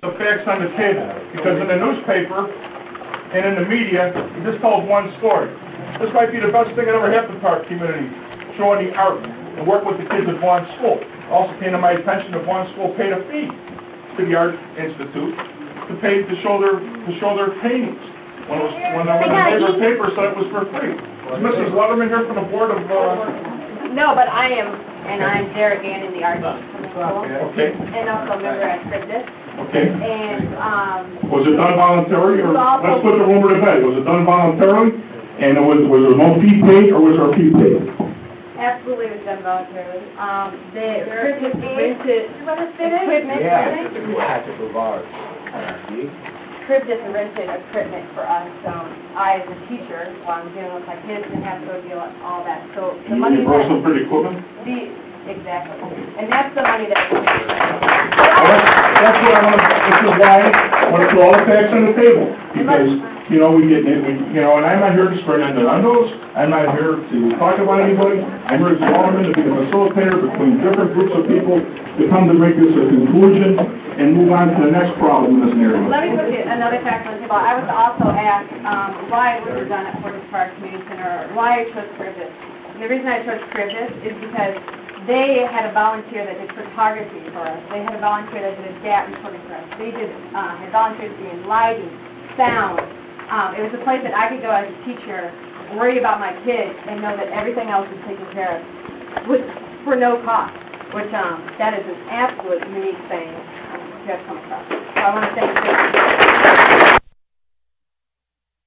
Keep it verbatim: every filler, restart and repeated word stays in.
The facts on the table, because in the newspaper and in the media, you just told one story. This might be the best thing that ever happened to our community, showing the art and work with the kids at Vaughan School. Also came to my attention that Vaughan School paid a fee to the Art Institute to pay to show their to show their paintings. When it was when the, when the neighbor paper said it was for free. Is Missus Letterman here from the board of? Uh... No, but I am, and I'm Derek Gannon, the art school. Okay. And also a member at Cryptis. Okay. And um. Was it done voluntarily, or let's put the rumor to bed? Was it done voluntarily? And it was was there no fee paid, or was there a fee paid? Absolutely, it was done voluntarily. Um, the Cryptis rented equipment. Yeah, we had to provide. Cryptis rented equipment for us. Um, I, as a teacher, while I'm dealing with my kids, didn't have to go deal with all that. So the money. You brought some pretty equipment. The exactly, and that's the money that. Well, that's, that's what I want to. This is why I want to put all the facts on the table, because you know we get we, you know, and I'm not here to spread innuendos. I'm not here to talk about anybody. I'm here as Alderman to be the facilitator between different groups of people to come to make this a conclusion and move on to the next problem in this area. Let me put you another fact on the table. I was also asked um, why it was done at Fortis Park Community Center, or why I chose Cryptis. The reason I chose Cryptis is because they had a volunteer that did photography for us. They had a volunteer that did adapt reporting for us. They did uh, had volunteers doing lighting, sound. Um, it was a place that I could go as a teacher, worry about my kids, and know that everything else is taken care of, with for no cost. Which um, that is an absolute unique thing to have come across. So I want to thank you.